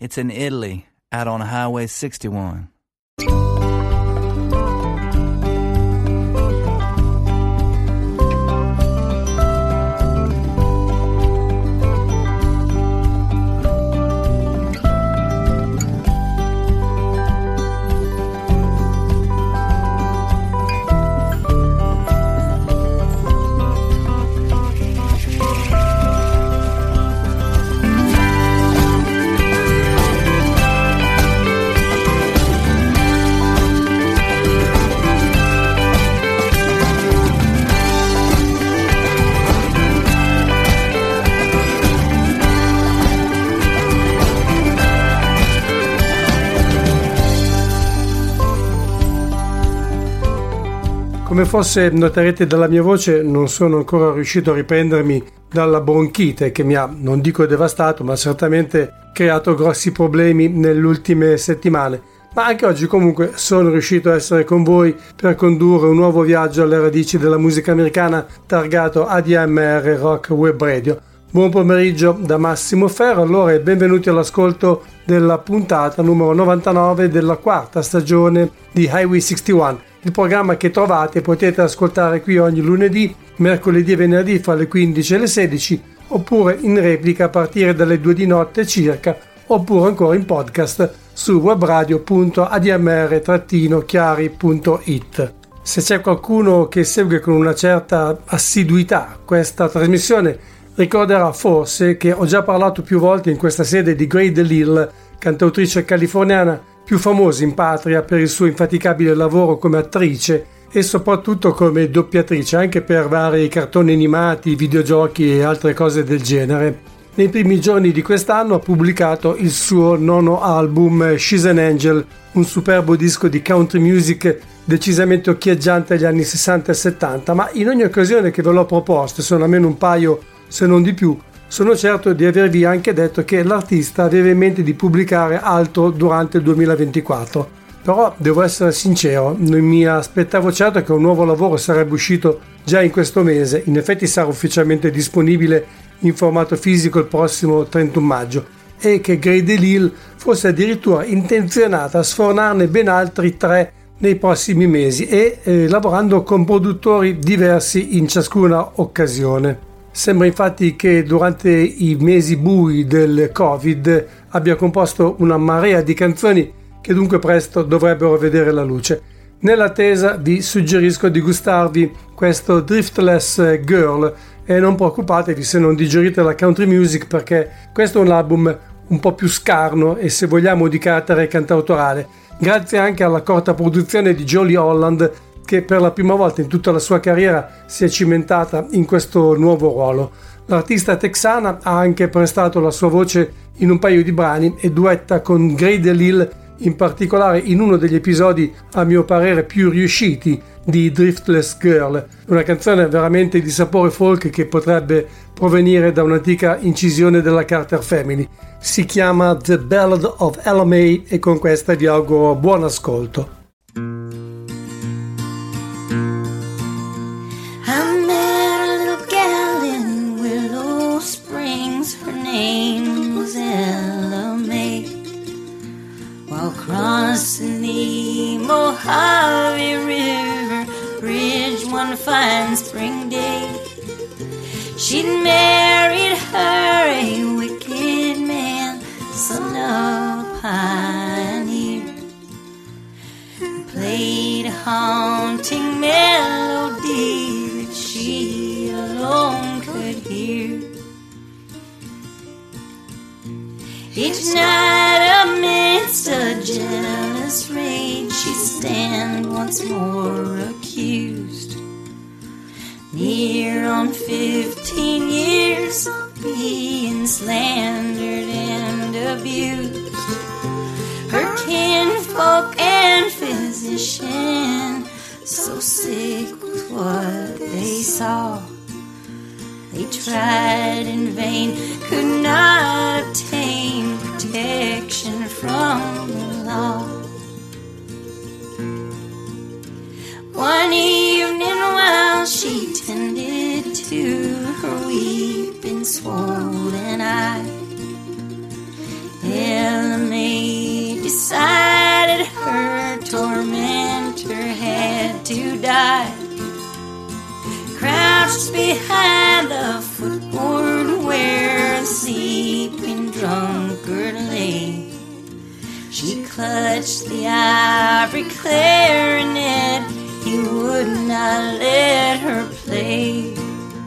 It's in Italy, out on Highway 61. Come forse noterete dalla mia voce, non sono ancora riuscito a riprendermi dalla bronchite che mi ha, non dico devastato, ma certamente creato grossi problemi nelle ultime settimane. Ma anche oggi comunque sono riuscito a essere con voi per condurre un nuovo viaggio alle radici della musica americana targato ADMR Rock Web Radio. Buon pomeriggio da Massimo Ferro, allora, e benvenuti all'ascolto della puntata numero 99 della quarta stagione di Highway 61. Il programma che trovate potete ascoltare qui ogni lunedì, mercoledì e venerdì fra le 15 e le 16, oppure in replica a partire dalle 2 di notte circa, oppure ancora in podcast su webradio.admr-chiari.it. Se c'è qualcuno che segue con una certa assiduità questa trasmissione, ricorderà forse che ho già parlato più volte in questa sede di Grey DeLisle, cantautrice californiana più famosa in patria per il suo infaticabile lavoro come attrice e soprattutto come doppiatrice anche per vari cartoni animati, videogiochi e altre cose del genere. Nei primi giorni di quest'anno ha pubblicato il suo nono album She's an Angel, un superbo disco di country music decisamente occhieggiante agli anni 60 e 70, ma in ogni occasione che ve l'ho proposto, sono almeno un paio se non di più, sono certo di avervi anche detto che l'artista aveva in mente di pubblicare altro durante il 2024. Però devo essere sincero, non mi aspettavo certo che un nuovo lavoro sarebbe uscito già in questo mese. In effetti sarà ufficialmente disponibile in formato fisico il prossimo 31 maggio e che Grey DeLisle fosse addirittura intenzionata a sfornarne ben altri 3 nei prossimi mesi e lavorando con produttori diversi in ciascuna occasione. Sembra infatti che durante i mesi bui del Covid abbia composto una marea di canzoni che dunque presto dovrebbero vedere la luce. Nell'attesa vi suggerisco di gustarvi questo Driftless Girl e non preoccupatevi se non digerite la country music, perché questo è un album un po' più scarno e, se vogliamo, di carattere cantautorale, grazie anche alla corta produzione di Jolie Holland, che per la prima volta in tutta la sua carriera si è cimentata in questo nuovo ruolo. L'artista texana ha anche prestato la sua voce in un paio di brani e duetta con Grey DeLisle, in particolare in uno degli episodi a mio parere più riusciti di Driftless Girl, una canzone veramente di sapore folk che potrebbe provenire da un'antica incisione della Carter Family. Si chiama The Ballad of Ella May e con questa vi auguro buon ascolto. Crossing the Mojave River Bridge one fine spring day, she'd married her a wicked man, son of a pioneer, who played a haunting melody that she alone could hear. Each night amidst a jealous rage, she'd stand once more accused, near on 15 years of being slandered and abused. Her kinfolk and physician, so sick with what they saw, they tried in vain, could not obtain protection from the law. One evening while she tended to her weeping swollen eye, Ella decided her tormentor had to die. Crouched behind the footboard where the sleeping drunkard lay, she clutched the ivory clarinet he would not let her play.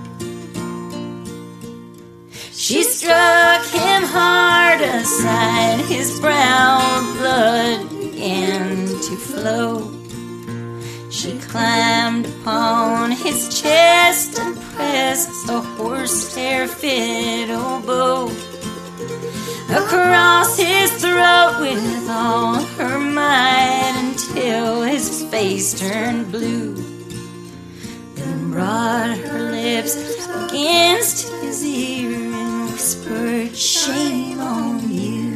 She struck him hard aside, his brown blood began to flow. She climbed upon his chest and pressed a horsehair fiddle bow across his throat with all her might until his face turned blue, then brought her lips against his ear and whispered, "Shame on you."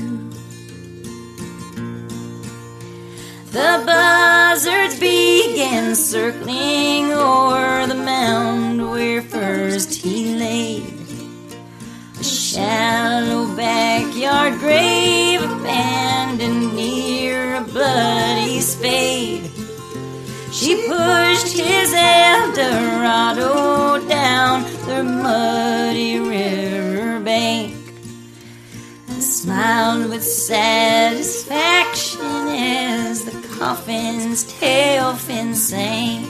The buzzards began circling o'er the mound where first he laid, a shallow backyard grave abandoned near a bloody spade. She pushed his Eldorado down the muddy river bank and smiled with satisfaction as the coffin's tail fin sank.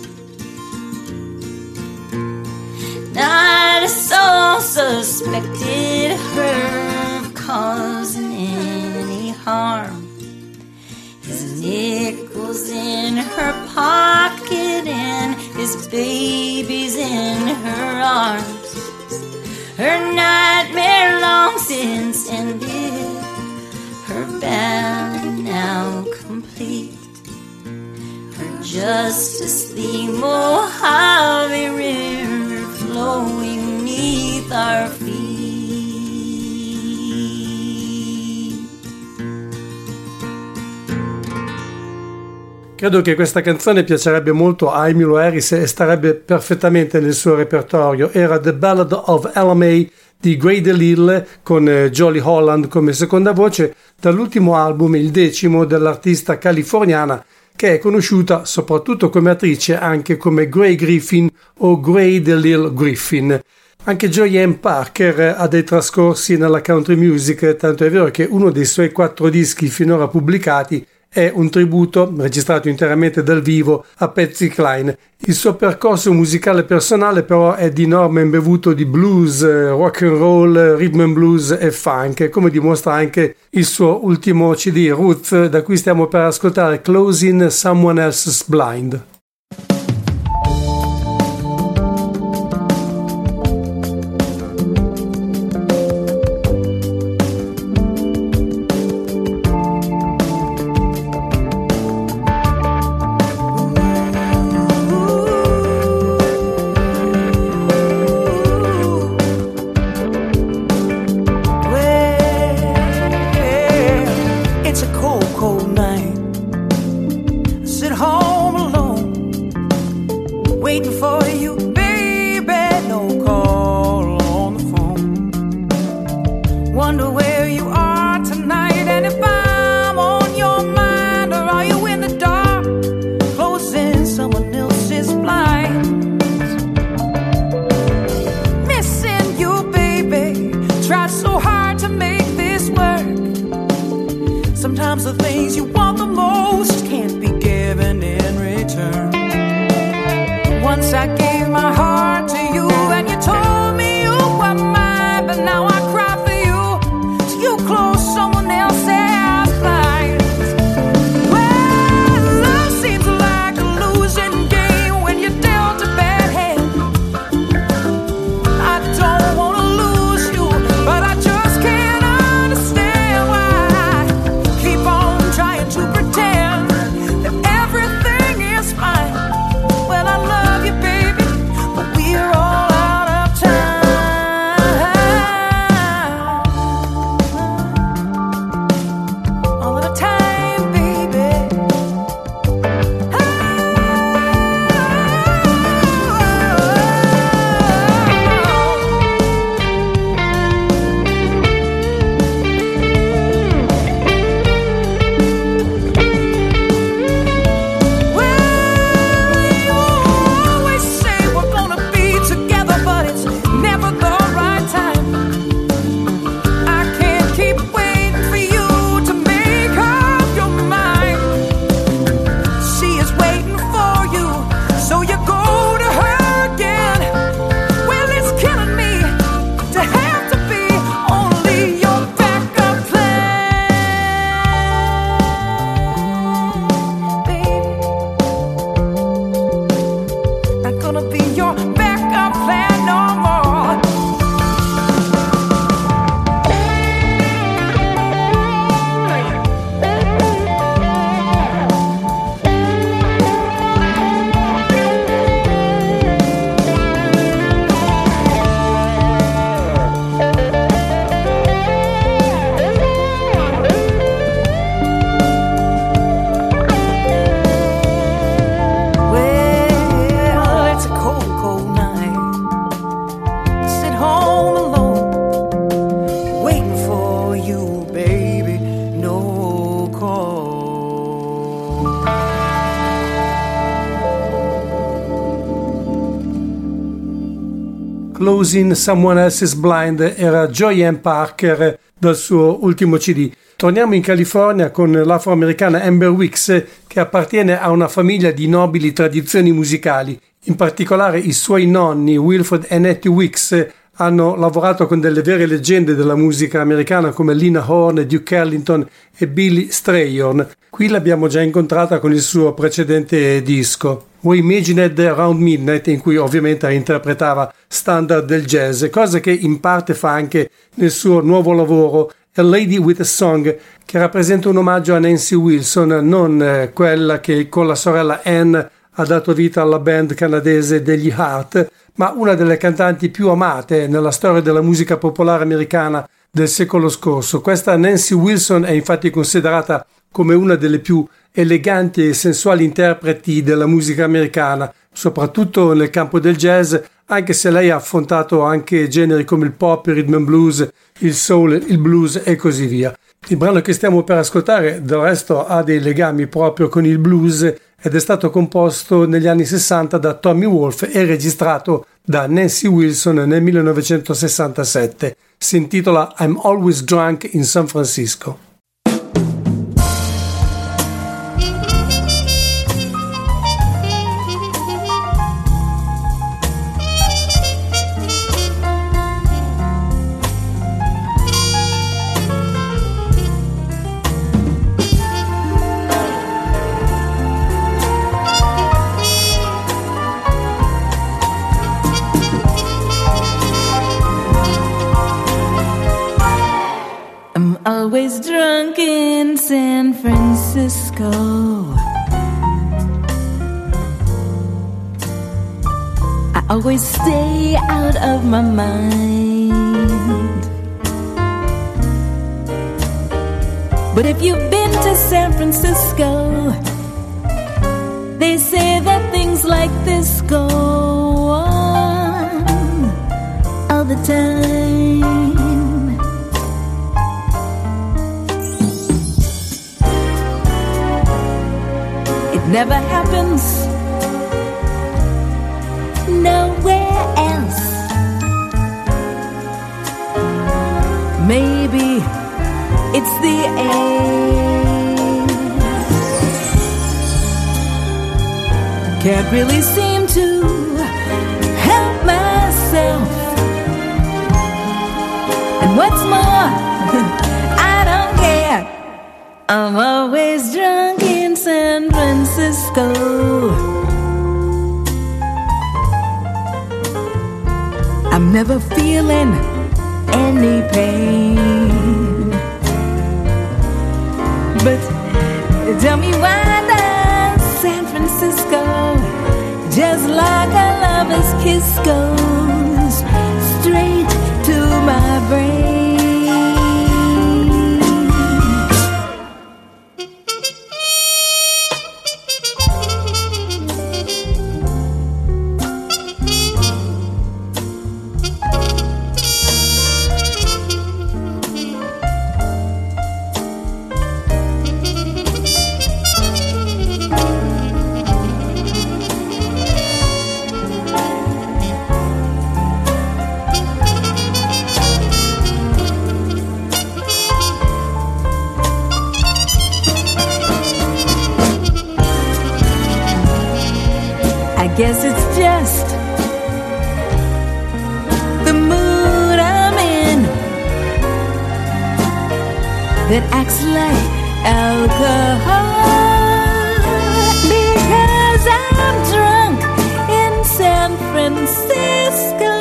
Not a soul suspected her of causing any harm. His nickels in her pocket and his baby's in her arms. Her nightmare long since ended, her battle now complete. Her Justice the Mojave River flowing neath our feet. Credo che questa canzone piacerebbe molto a Emmylou Harris e starebbe perfettamente nel suo repertorio. Era The Ballad of Ella May di Grey DeLisle con Jolie Holland come seconda voce dall'ultimo album, il 10º, dell'artista californiana che è conosciuta soprattutto come attrice anche come Grey Griffin o Grey DeLisle Griffin. Anche Joey Ann Parker ha dei trascorsi nella country music, tanto è vero che uno dei suoi 4 dischi finora pubblicati è un tributo registrato interamente dal vivo a Patsy Cline. Il suo percorso musicale personale però è di enorme imbevuto di blues, rock and roll, rhythm and blues e funk, come dimostra anche il suo ultimo CD Roots, da cui stiamo per ascoltare Closing Someone Else's Blind. Sometimes the things you want the most can't be given in return. Once I gave my heart to you and you told me you were mine, but now I cry for you till you close someone else's blinds. Well, love seems like a losing game when you're dealt a bad hand. I don't want to lose you, but I just can't understand why I keep on trying to pretend that everything is fine. Well, I love you, baby, but we're Closing Someone Else's Blind era Joy Ann Parker dal suo ultimo CD. Torniamo in California con l'afroamericana Amber Weeks, che appartiene a una famiglia di nobili tradizioni musicali. In particolare i suoi nonni, Wilfred e Nettie Weeks, hanno lavorato con delle vere leggende della musica americana come Lena Horne, Duke Ellington e Billy Strayhorn. Qui l'abbiamo già incontrata con il suo precedente disco, We Imagined Around Midnight, in cui ovviamente interpretava standard del jazz, cosa che in parte fa anche nel suo nuovo lavoro A Lady with a Song, che rappresenta un omaggio a Nancy Wilson, non quella che con la sorella Anne ha dato vita alla band canadese degli Heart, ma una delle cantanti più amate nella storia della musica popolare americana del secolo scorso. Questa Nancy Wilson è infatti considerata come una delle più eleganti e sensuali interpreti della musica americana, soprattutto nel campo del jazz, anche se lei ha affrontato anche generi come il pop, il rhythm and blues, il soul, il blues e così via. Il brano che stiamo per ascoltare del resto ha dei legami proprio con il blues ed è stato composto negli anni 60 da Tommy Wolfe e registrato da Nancy Wilson nel 1967. Si intitola I'm Always Drunk in San Francisco. Always drunk in San Francisco. I always stay out of my mind. But if you've been to San Francisco, they say that things like this go on all the time. Never happens nowhere else. Maybe it's the air. Can't really seem to help myself. And what's more, I don't care. I'm always drunk in San Francisco. I'm never feeling any pain. But tell me, why does San Francisco, just like a lover's kiss, goes straight to my brain? Guess it's just the mood I'm in that acts like alcohol, because I'm drunk in San Francisco.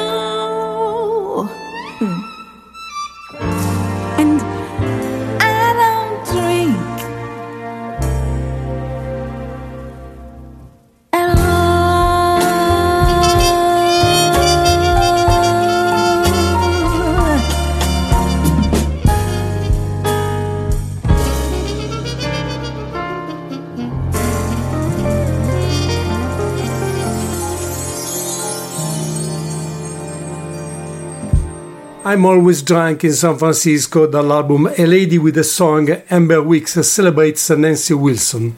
And I don't drink at all. I'm Always Drunk in San Francisco dall'album A Lady with a Song. Amber Weeks celebrates Nancy Wilson.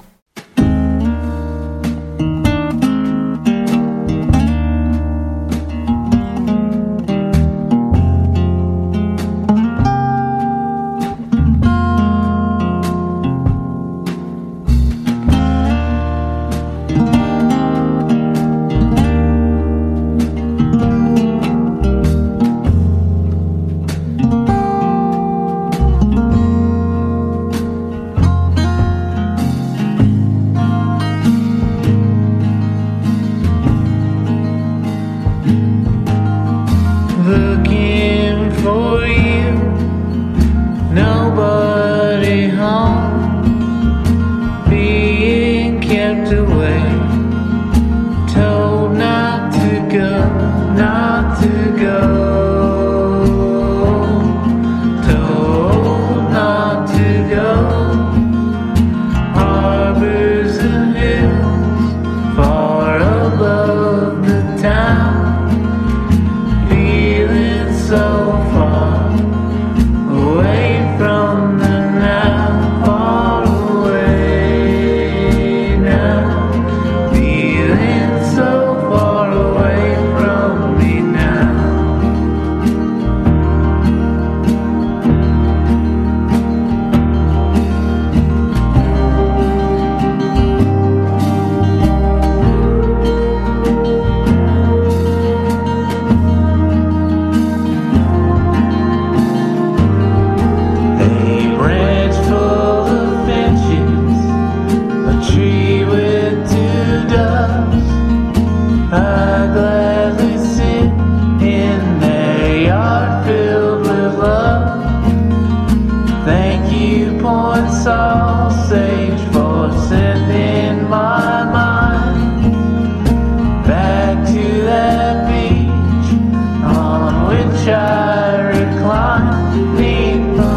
few points I'll sage for sending my mind back to that beach on which I recline neath the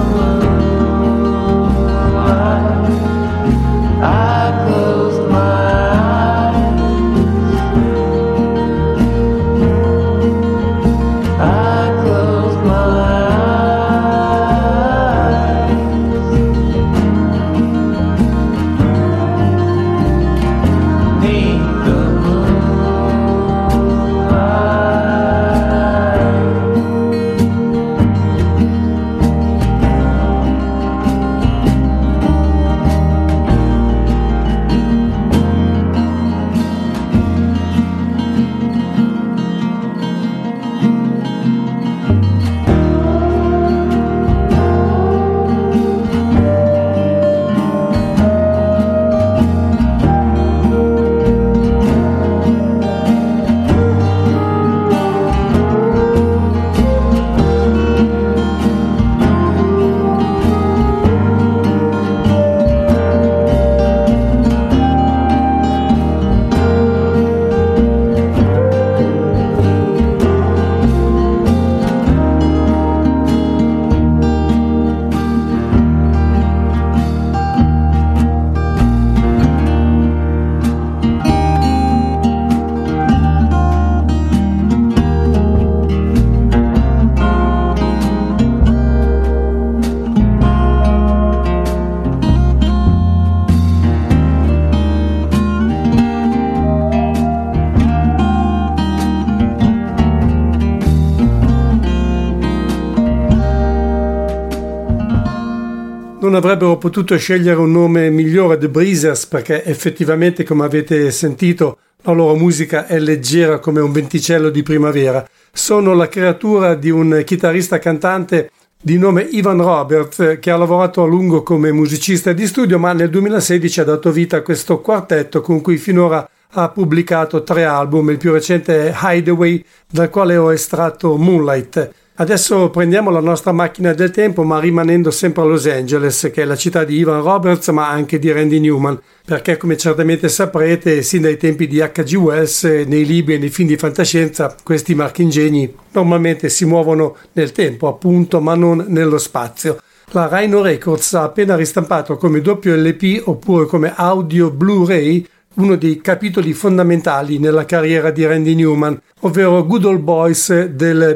moonlight. I closed my eyes, I closed my eyes, neath the Non avrebbero potuto scegliere un nome migliore, The Breezers, perché effettivamente, come avete sentito, la loro musica è leggera come un venticello di primavera. Sono la creatura di un chitarrista cantante di nome Ivan Roberts, che ha lavorato a lungo come musicista di studio, ma nel 2016 ha dato vita a questo quartetto con cui finora ha pubblicato 3 album, il più recente è Hideaway, dal quale ho estratto Moonlight. Adesso prendiamo la nostra macchina del tempo, ma rimanendo sempre a Los Angeles, che è la città di Ivan Roberts, ma anche di Randy Newman, perché come certamente saprete, sin dai tempi di H.G. Wells, nei libri e nei film di fantascienza, questi marchingegni normalmente si muovono nel tempo, appunto, ma non nello spazio. La Rhino Records ha appena ristampato come doppio LP oppure come audio Blu-ray uno dei capitoli fondamentali nella carriera di Randy Newman, ovvero Good Old Boys del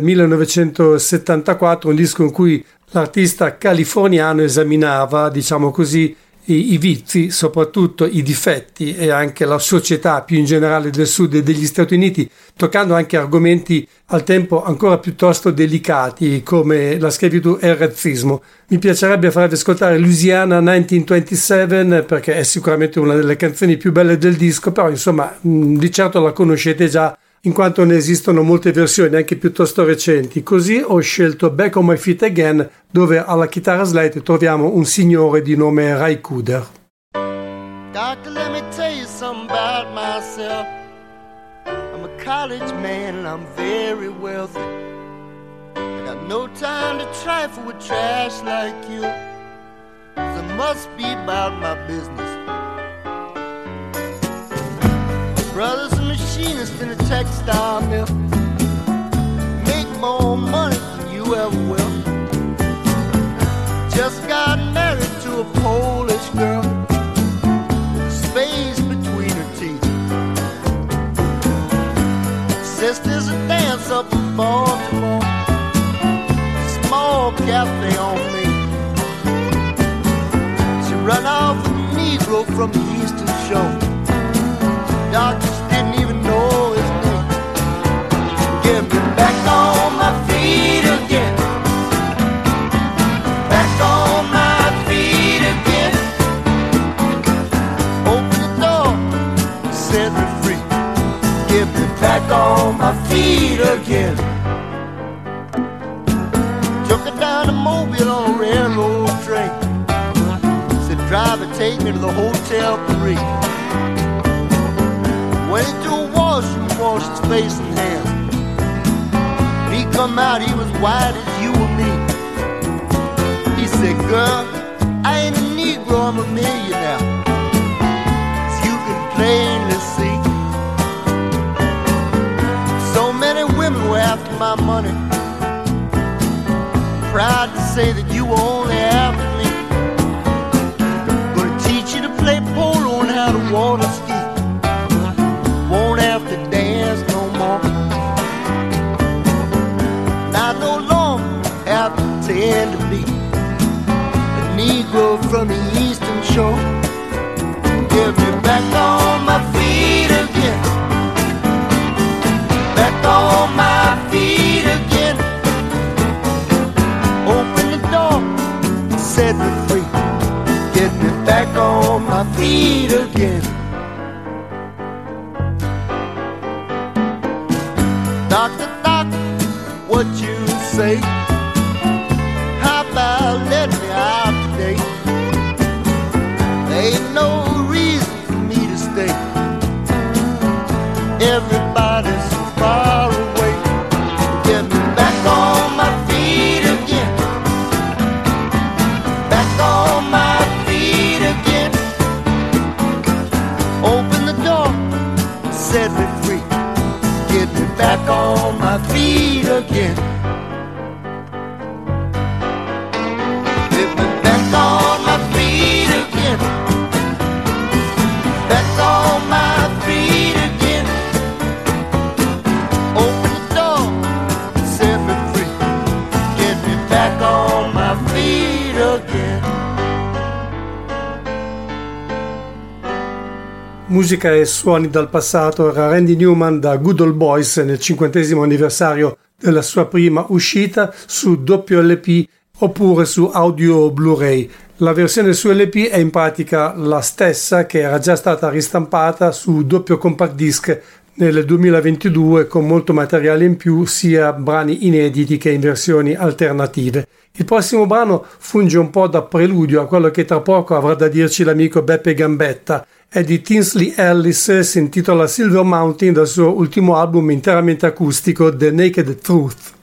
1974, un disco in cui l'artista californiano esaminava, diciamo così, i vizi, soprattutto i difetti e anche la società più in generale del sud degli Stati Uniti, toccando anche argomenti al tempo ancora piuttosto delicati come la schiavitù e il razzismo. Mi piacerebbe farvi ascoltare Louisiana 1927 perché è sicuramente una delle canzoni più belle del disco, però insomma di certo la conoscete già in quanto ne esistono molte versioni anche piuttosto recenti. Così ho scelto Back on My Feet Again, dove alla chitarra slide troviamo un signore di nome Ray Cooder. Doctor, let me tell you something about myself. I'm a college man and I'm very wealthy. I got no time to trifle with trash like you. It must be about my business. Brothers and machinists in a textile mill make more money than you ever will. Just got married to a Polish girl with space between her teeth. Says there's a dance up in Baltimore, small cafe on me. She run off with a Negro from the Eastern Shore. Doctors didn't even know his name. Get me back on my feet again. Back on my feet again. Open the door, set me free. Get me back on my feet again. Took her down to Mobile on a railroad train. Said, driver, take me to the Hotel 3. Went into a washroom, washed his face and hands. When he come out, he was white as you and me. He said, girl, say that you were only after me. Gonna teach you to play polo and how to water ski. Won't have to dance no more. I no longer have to pretend to be a Negro from the Eastern Shore. Get me back on my feet again. Back on my feet again. Open the door, set me free. Get me back on my feet again. Doctor, doctor, what you say? How about letting me out today? There ain't no reason for me to stay. Everybody's so far away. Get me back on my feet again. Back on my feet again. Open the door, set me free. Get me back on my feet again. Get me back on my feet again. Back on my feet again. Open the door, set me free. Get me back on my feet again. Musica e suoni dal passato era Randy Newman da Good Old Boys nel 50° anniversario della sua prima uscita su doppio LP oppure su audio Blu-ray. La versione su LP è in pratica la stessa che era già stata ristampata su doppio compact disc nel 2022 con molto materiale in più, sia brani inediti che in versioni alternative. Il prossimo brano funge un po' da preludio a quello che tra poco avrà da dirci l'amico Beppe Gambetta. È di Tinsley Ellis, si intitola Silver Mountain dal suo ultimo album interamente acustico The Naked Truth.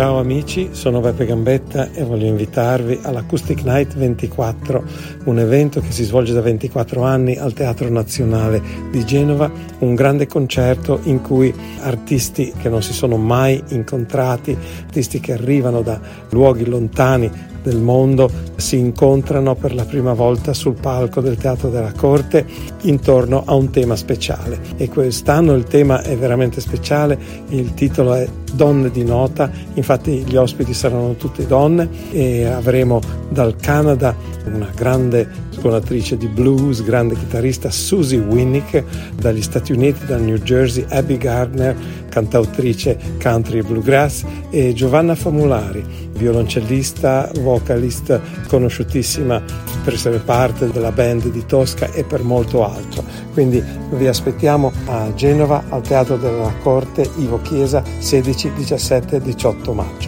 Ciao amici, sono Beppe Gambetta e voglio invitarvi all'Acoustic Night 24, un evento che si svolge da 24 anni al Teatro Nazionale di Genova, un grande concerto in cui artisti che non si sono mai incontrati, artisti che arrivano da luoghi lontani del mondo si incontrano per la prima volta sul palco del Teatro della Corte intorno a un tema speciale, e quest'anno il tema è veramente speciale. Il titolo è Donne di nota, infatti gli ospiti saranno tutte donne e avremo dal Canada una grande suonatrice di blues, grande chitarrista Susie Winnick, dagli Stati Uniti, dal New Jersey Abby Gardner, cantautrice country e bluegrass, e Giovanna Famulari, violoncellista, vocalist conosciutissima per essere parte della band di Tosca e per molto altro. Quindi vi aspettiamo a Genova al Teatro della Corte Ivo Chiesa 16, 17 e 18 maggio.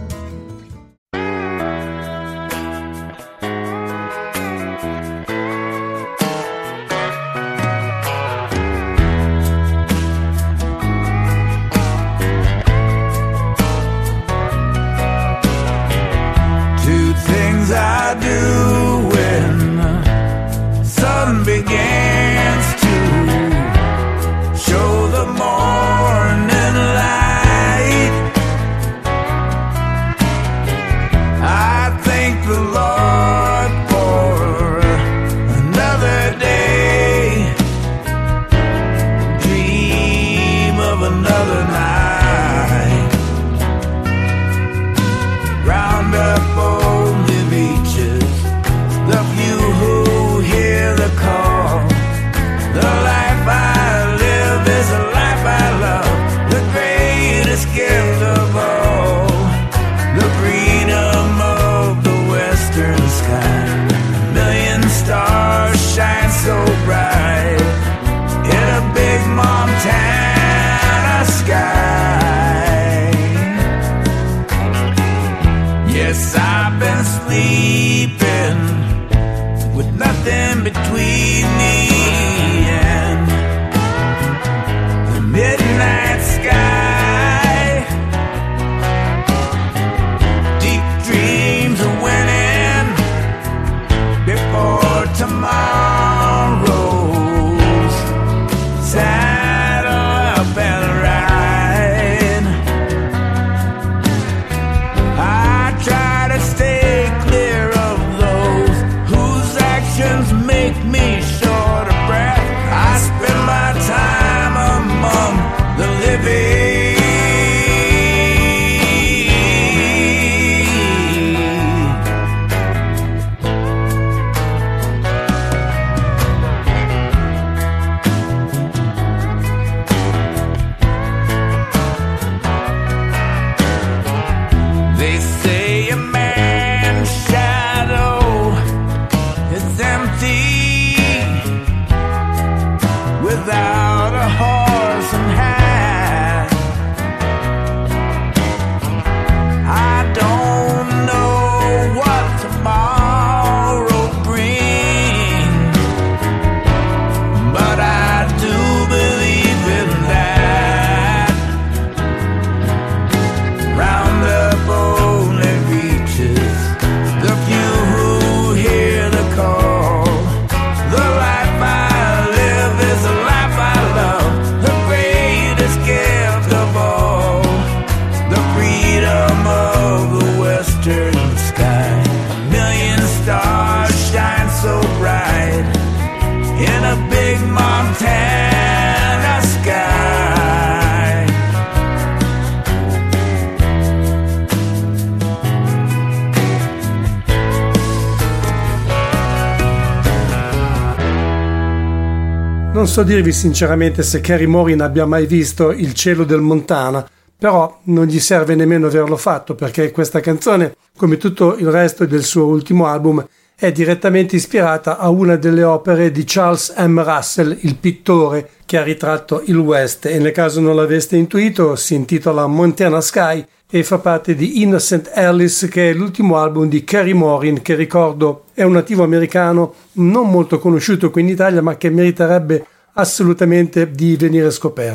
Non so dirvi sinceramente se Carey Morin abbia mai visto Il cielo del Montana, però non gli serve nemmeno averlo fatto, perché questa canzone, come tutto il resto del suo ultimo album, è direttamente ispirata a una delle opere di Charles M. Russell, il pittore che ha ritratto il West, e nel caso non l'aveste intuito si intitola Montana Sky e fa parte di Innocent Alice, che è l'ultimo album di Carey Morin, che ricordo è un nativo americano non molto conosciuto qui in Italia, ma che meriterebbe assolutamente di venire scoperto.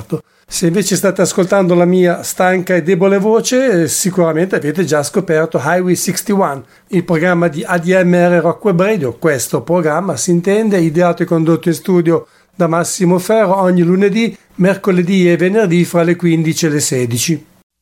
Se invece state ascoltando la mia stanca e debole voce, sicuramente avete già scoperto Highway 61, il programma di ADMR Rock Web Radio. Questo programma si intende ideato e condotto in studio da Massimo Ferro ogni lunedì, mercoledì e venerdì fra le 15 e le 16.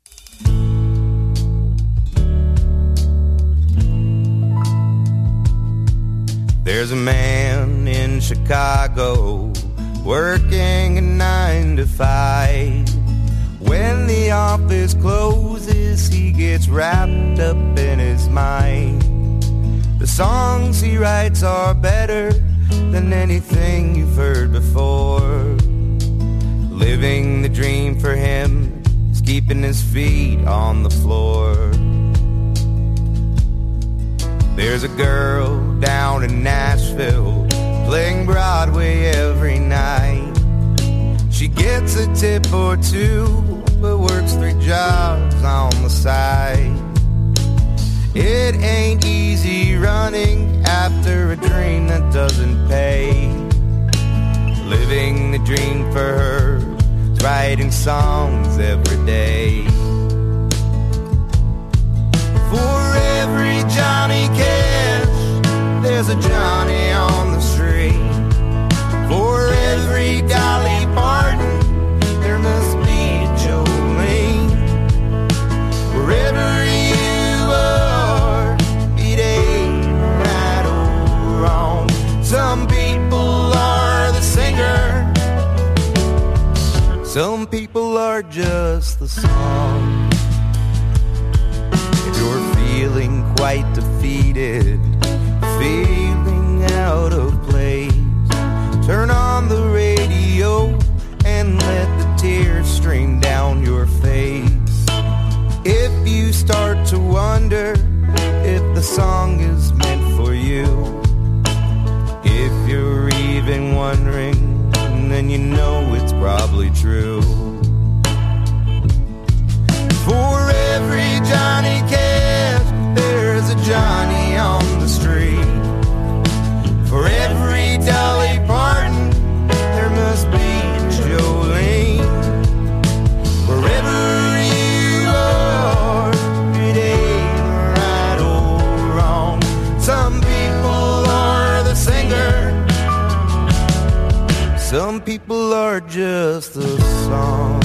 There's a man in Chicago working a 9 to 5. When the office closes, he gets wrapped up in his mind. The songs he writes are better than anything you've heard before. Living the dream for him is keeping his feet on the floor. There's a girl down in Nashville playing Broadway every night. She gets a tip or two, but works 3 jobs on the side. It ain't easy running after a dream that doesn't pay. Living the dream for her is writing songs every day. For every Johnny Cash, there's a Johnny on the street. For every Dolly Parton, there must be a Jolene. Wherever you are, it ain't right or wrong. Some people are the singer, some people are just the song. If you're feeling quite defeated, feeling out of place, turn on the radio and let the tears stream down your face. If you start to wonder if the song is meant for you, if you're even wondering, then you know it's probably true. For every Johnny Cash, there's a Johnny on the street. For every Dolly Parton, there must be a Jolene. Wherever you are, it ain't right or wrong. Some people are the singer, some people are just the song.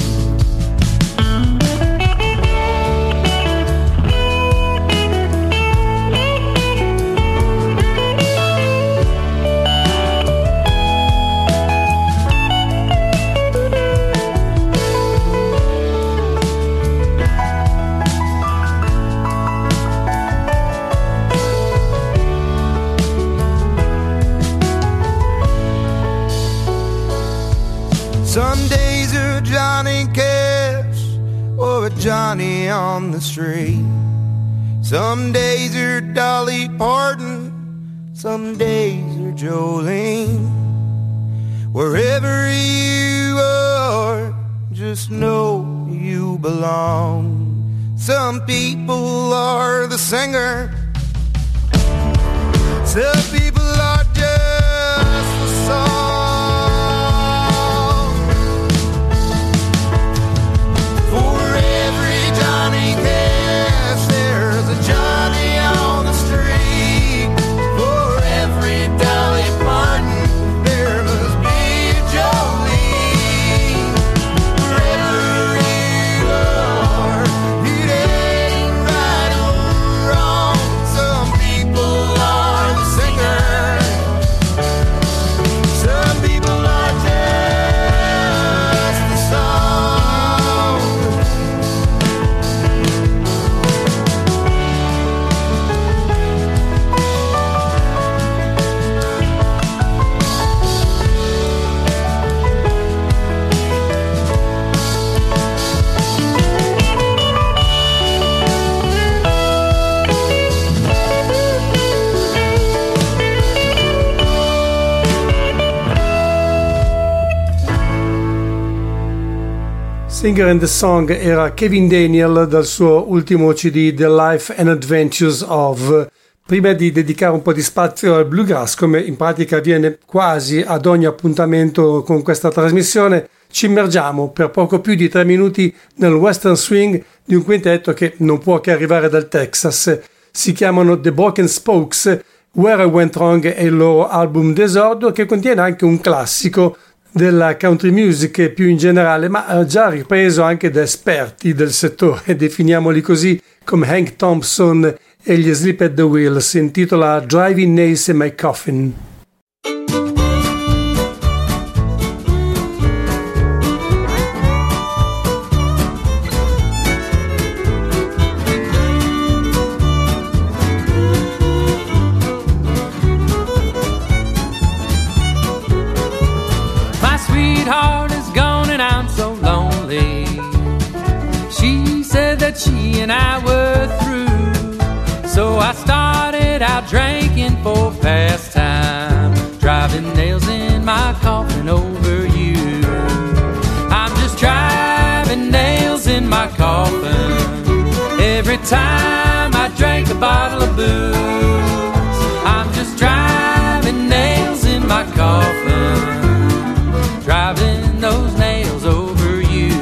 Some days are Johnny Cash or a Johnny on the street. Some days are Dolly Parton, some days are Jolene. Wherever you are, just know you belong. Some people are the singer, some people are just the song. Johnny Cash, there's a Johnny on the street. For every Dolly Parton, there must be a Jolene. Wherever you are, it ain't right or wrong. Some people are the singer, some people are just the song. Singer and the Song era Kevin Daniel dal suo ultimo CD The Life and Adventures of. Prima di dedicare un po' di spazio al bluegrass, come in pratica avviene quasi ad ogni appuntamento con questa trasmissione, ci immergiamo per poco più di 3 minuti nel western swing di un quintetto che non può che arrivare dal Texas. Si chiamano The Broken Spokes. Where I Went Wrong è il loro album d'esordio, che contiene anche un classico della country music più in generale, ma già ripreso anche da esperti del settore, definiamoli così, come Hank Thompson e gli Sleep at the Wheel. Si intitola Driving Nails in My Coffin. She and I were through, so I started out drinking for pastime, driving nails in my coffin over you. I'm just driving nails in my coffin every time I drink a bottle of booze. I'm just driving nails in my coffin, driving those nails over you.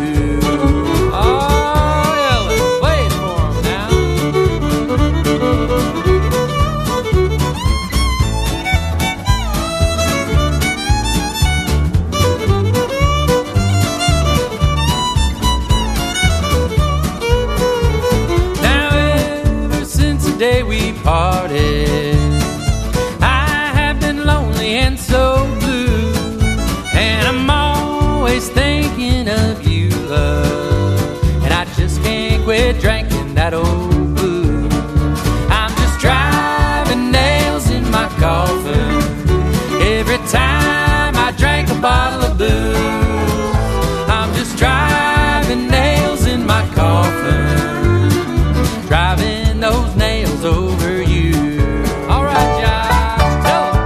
Day we parted, I have been lonely and so blue, and I'm always thinking of you, love, and I just can't quit drinking that old booze. I'm just driving nails in my coffin every time I drink a bottle of booze. I'm just driving nails in my coffin, driving those nails over you. All right, Josh, tell 'em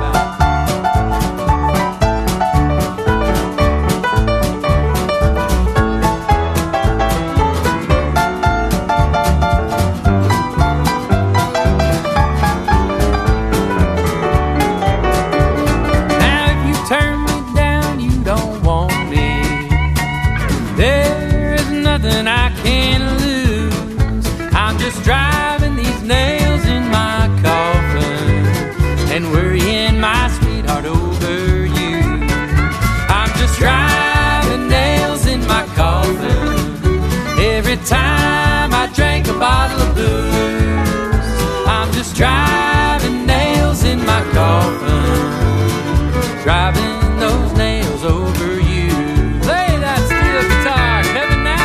now if you turn me down, you don't want me. There's nothing I can lose. I'm just driving these nails in my coffin and worrying my sweetheart over you. I'm just driving nails in my coffin every time I drink a bottle of booze. I'm just driving nails in my coffin, driving those nails over you. Play that steel guitar, Kevin, now.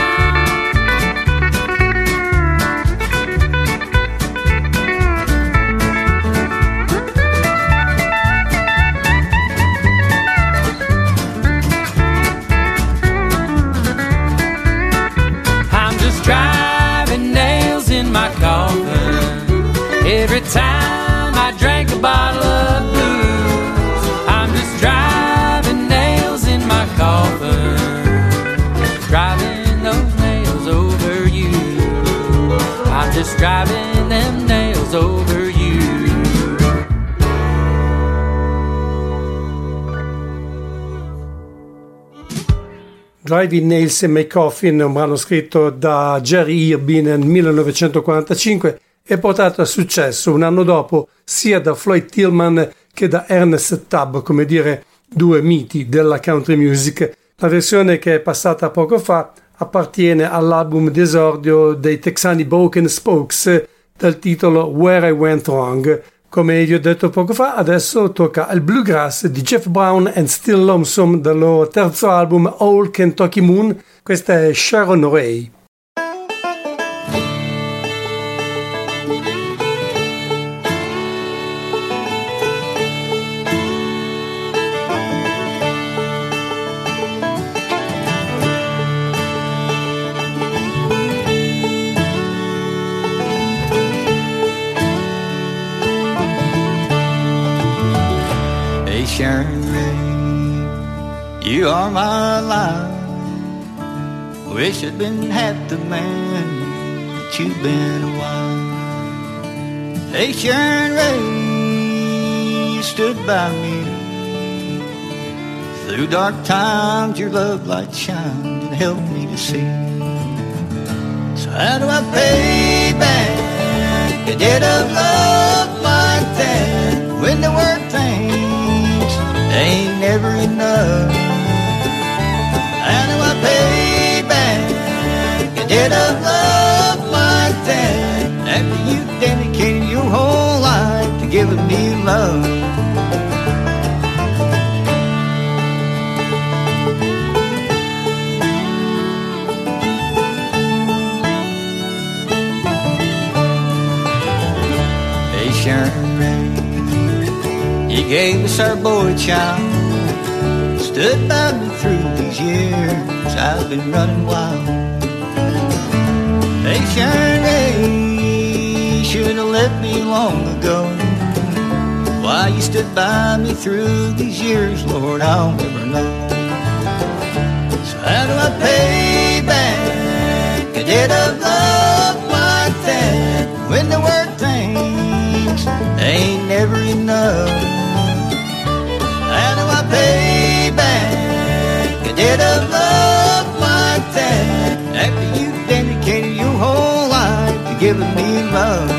Driving nails in my coffin every time I drink a bottle of booze. I'm just driving nails in my coffin, driving those nails over you. I'm just driving them nails over you. Driving Nails in My Coffin, un brano scritto da Jerry Irby nel 1945 e portato a successo un anno dopo sia da Floyd Tillman che da Ernest Tubb, come dire due miti della country music. La versione che è passata poco fa appartiene all'album d'esordio dei texani Broken Spokes dal titolo Where I Went Wrong. Come vi ho detto poco fa, adesso tocca al bluegrass di Jeff Brown and Still Lonesome dal loro terzo album Old Kentucky Moon. Questa è Sharon Ray. Sharon Ray, you are my life. Wish I'd been half the man that you've been a while. Hey Sharon Ray, you stood by me Through dark times your love light shined and helped me to see. So how do I pay back a debt of love like that when the word things ain't never enough? How do I pay back a debt of love like that after you dedicated your whole life to giving me love? You gave us our boy child, stood by me through these years I've been running wild. Hey Sharon, should have left me long ago. Why you stood by me through these years, Lord, I'll never know. So how do I pay back a debt of love like that when the word things ain't never enough? How do I pay back a debt of love like that after you dedicated your whole life to giving me love?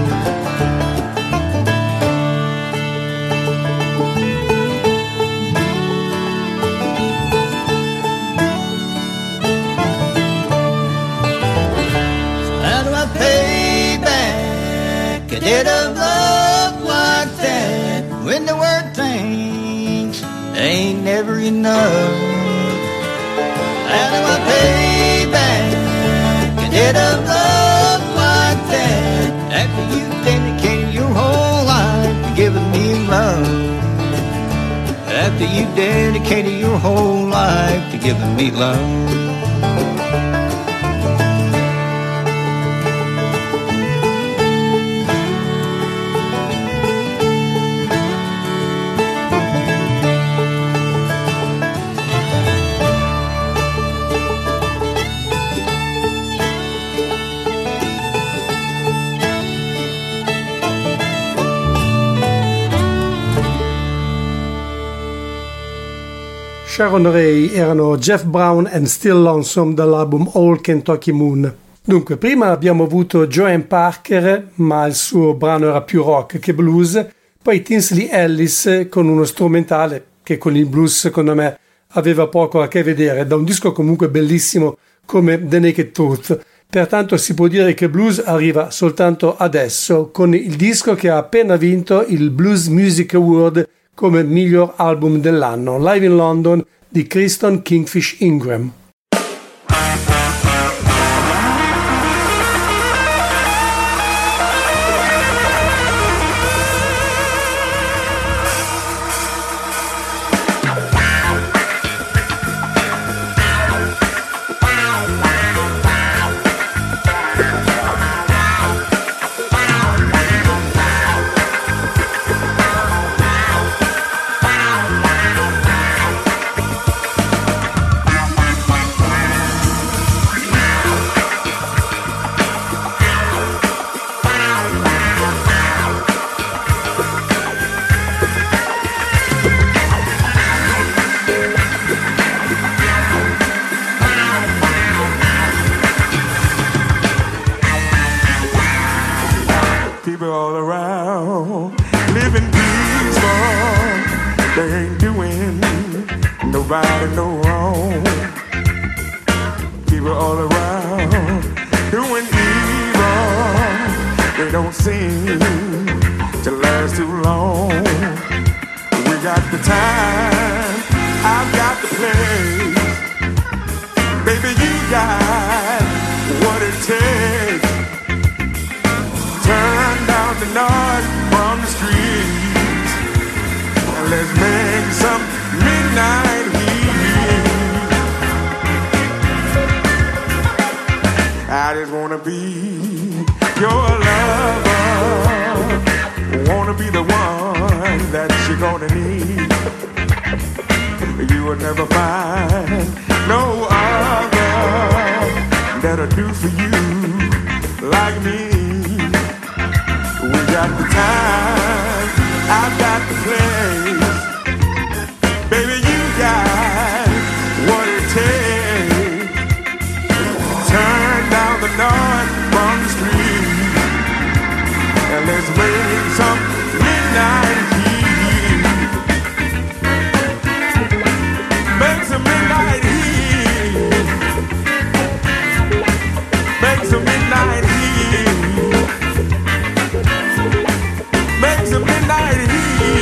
So how do I pay back a debt of love like that when the word things ain't never enough? How do I pay back a debt of love like that after you dedicated your whole life to giving me love? After you dedicated your whole life to giving me love. Sharon Ray erano Jeff Brown and Still Lonesome dall'album Old Kentucky Moon. Dunque, prima abbiamo avuto Joanne Parker, ma il suo brano era più rock che blues, poi Tinsley Ellis con uno strumentale che con il blues secondo me aveva poco a che vedere, da un disco comunque bellissimo come The Naked Truth. Pertanto si può dire che blues arriva soltanto adesso, con il disco che ha appena vinto il Blues Music Award come miglior album dell'anno, Live in London di Kristen Kingfish Ingram. Baby, you got Let's make some midnight heat. Make some midnight heat. Make some midnight heat. Make some midnight heat.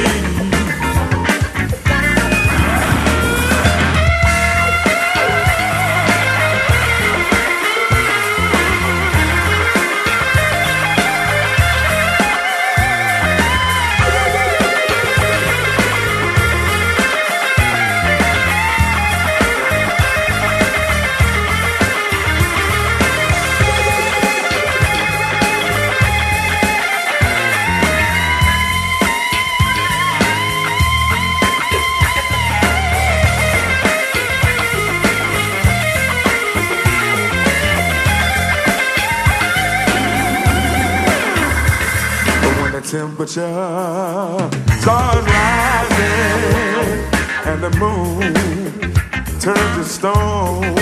Temperature starts rising and the moon turns to stone.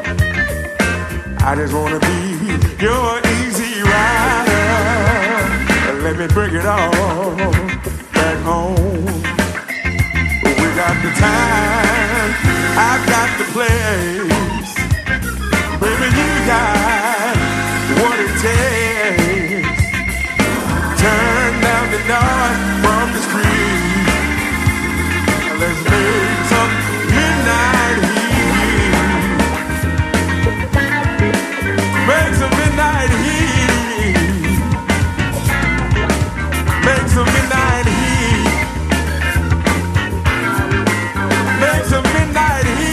I just wanna be your easy rider. Let me bring it all back home. We got the time, I've got the place. Baby, you got what it takes. Turn down the noise from the street. Let's make some midnight heat. Make some midnight heat. Make some midnight heat. Make some midnight heat.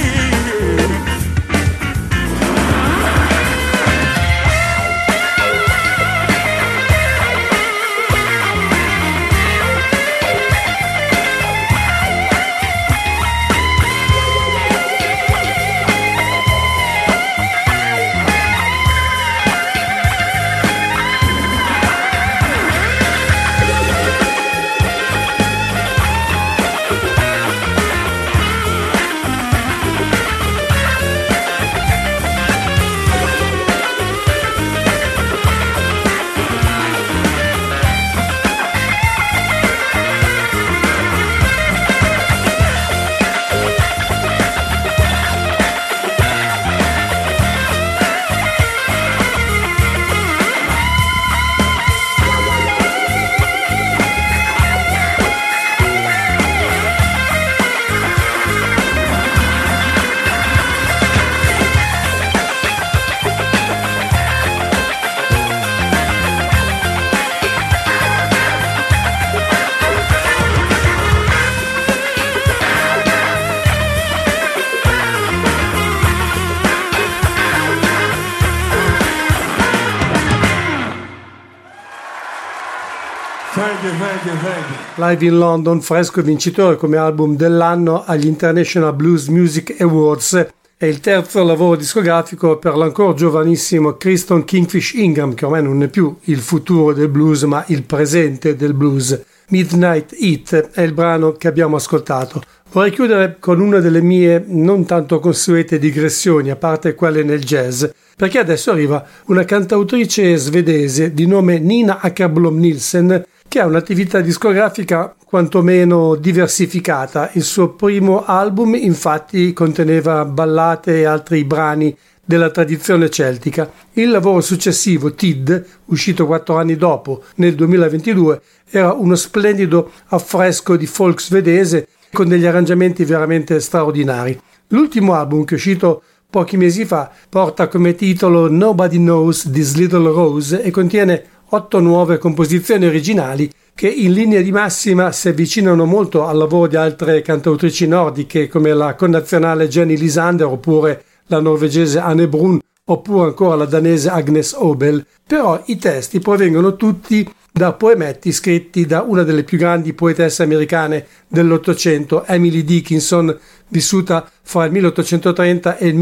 Live in London, fresco e vincitore come album dell'anno agli International Blues Music Awards. È il terzo lavoro discografico per l'ancora giovanissimo Kristen Kingfish Ingram, che ormai non è più il futuro del blues ma il presente del blues. Midnight Heat è il brano che abbiamo ascoltato. Vorrei chiudere con una delle mie non tanto consuete digressioni, a parte quelle nel jazz, perché adesso arriva una cantautrice svedese di nome Nina Åkerblom Nielsen, che ha un'attività discografica quantomeno diversificata. Il suo primo album infatti conteneva ballate e altri brani della tradizione celtica. Il lavoro successivo, Tid, uscito 4 anni dopo, nel 2022, era uno splendido affresco di folk svedese con degli arrangiamenti veramente straordinari. L'ultimo album, che è uscito pochi mesi fa, porta come titolo Nobody Knows This Little Rose e contiene 8 nuove composizioni originali che in linea di massima si avvicinano molto al lavoro di altre cantautrici nordiche come la connazionale Jenny Lisander oppure la norvegese Anne Brun oppure ancora la danese Agnes Obel, però i testi provengono tutti da poemetti scritti da una delle più grandi poetesse americane dell'Ottocento, Emily Dickinson, vissuta fra il 1830 e il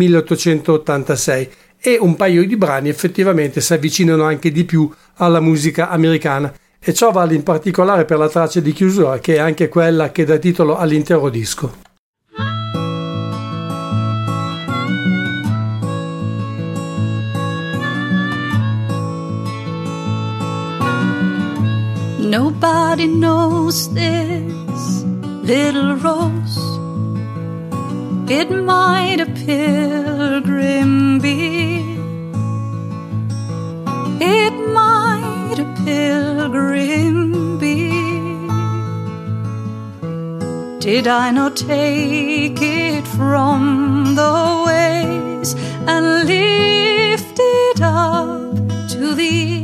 1886, e un paio di brani effettivamente si avvicinano anche di più alla musica americana, e ciò vale in particolare per la traccia di chiusura, che è anche quella che dà titolo all'intero disco. Nobody knows this little rose. It might a pilgrim be. It might a pilgrim be. Did I not take it from the waves and lift it up to thee?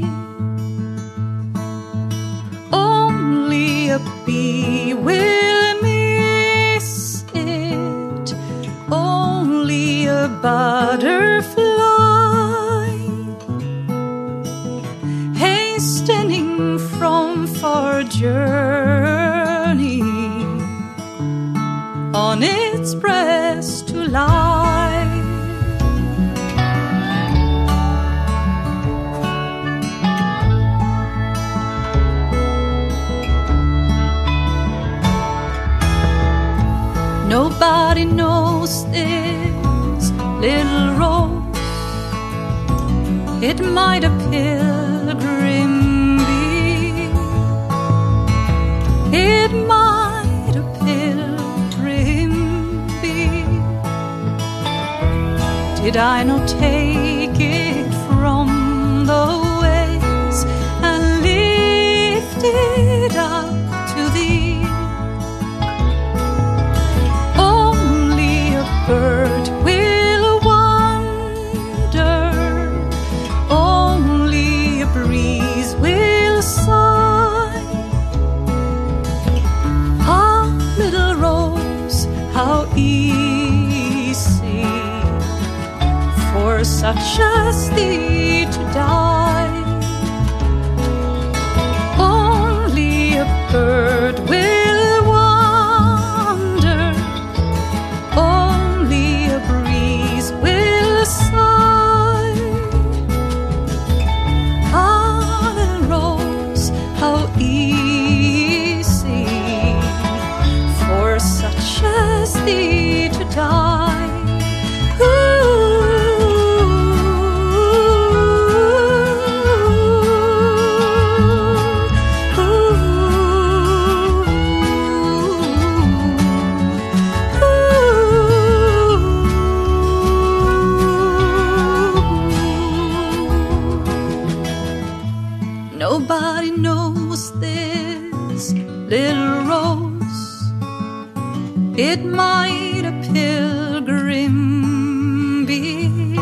Only a bee will miss it, only a butterfly hastening from far journey on its breast to lie. Nobody knows this little rose. It might a pilgrim be. It might a pilgrim be. Did I not take it from the waves and lift it up to thee? Bird will wander, only a breeze will sigh. Ah, little rose, how easy for such as thee to die. Only a bird will wander, only a breeze will sigh. Ah, little rose, how easy for such as thee to die. Nobody knows this little rose. It might a pilgrim be.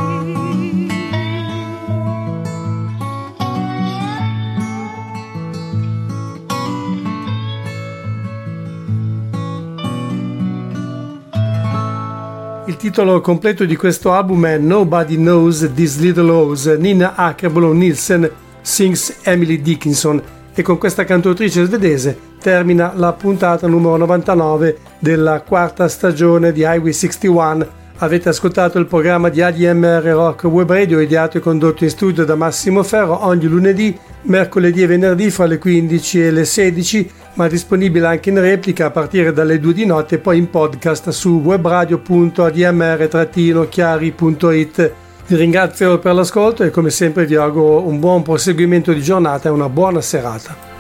Il titolo completo di questo album è Nobody Knows This Little Rose. Nina Åkerblom Nielsen sings Emily Dickinson, e con questa cantautrice svedese termina la puntata numero 99 della quarta stagione di Highway 61. Avete ascoltato il programma di ADMR Rock Web Radio, ideato e condotto in studio da Massimo Ferro ogni lunedì, mercoledì e venerdì fra le 15 e le 16, ma disponibile anche in replica a partire dalle 2 di notte e poi in podcast su webradio.admr-chiari.it. Vi ringrazio per l'ascolto e come sempre vi auguro un buon proseguimento di giornata e una buona serata.